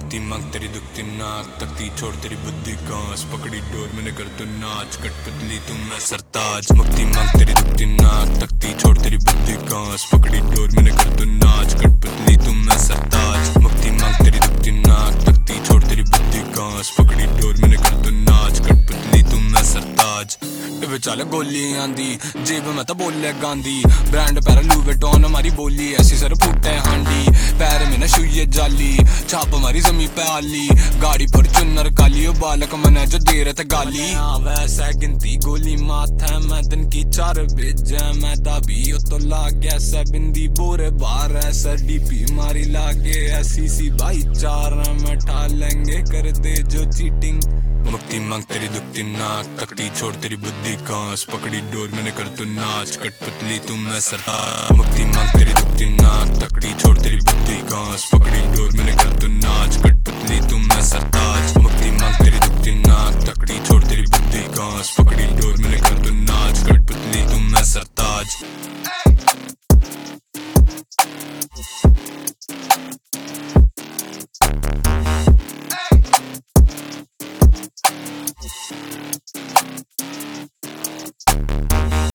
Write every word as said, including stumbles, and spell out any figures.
मुक्ति मांग तेरी दुखती नाक तकती छोड़ तेरी बुद्धि कांस पकड़ी डोर मैंने कर तू नाच कठपुतली तुम मैं सरताज। मुक्ति मांग तेरी दुखती नाक तकती छोड़ तेरी बुद्धि कांस पकड़ी डोर मैंने कर तू नाच कठपुतली तुम मैं सरताज। मुक्ति मांग तेरी दुखती नाक तकती छोड़ तेरी बुद्धि कांस पकड़ी डोर मैंने कर तू नाच कठपुतली तुम मैं सरताज। विचाले गोली आंदी जेब में तो बोले गांधी ब्रांड पैरा लुवेटॉन हमारी बोली ऐसी सर फूटे हांडी पैर में न शुये जाली छाप हमारी जमी पे आली गाड़ी पर चुनर काली बालक मने जो दे रहे थे गाली। वैसे गिनती गोली माथा मैं दिन की चार बेजा मैं दाबी तो लागे ऐसा बिंदी बोरे बार ऐसा डीपी मारी लागे ऐसी सी भाईचारा में ठा लेंगे कर दे जो चीटिंग। मुक्ति मांग तेरी दुखती नाक तकती छोड़ तेरी बुद्धि कांस पकड़ी डोर मैंने कर तू नाच कठपुतली तुम मैं सरताज। मुक्ति मांग तेरी दुखती नाक तकती छोड़ तेरी बुद्धि कांस पकड़ी डोर मैंने कर तू नाच कठपुतली तुम मैं सरताज। मुक्ति मांग तेरी दुखती नाक तकती छोड़ तेरी बुद्धि कांस पकड़ी डोर मैंने कर तू नाच कठपुतली तुम मैं सरताज।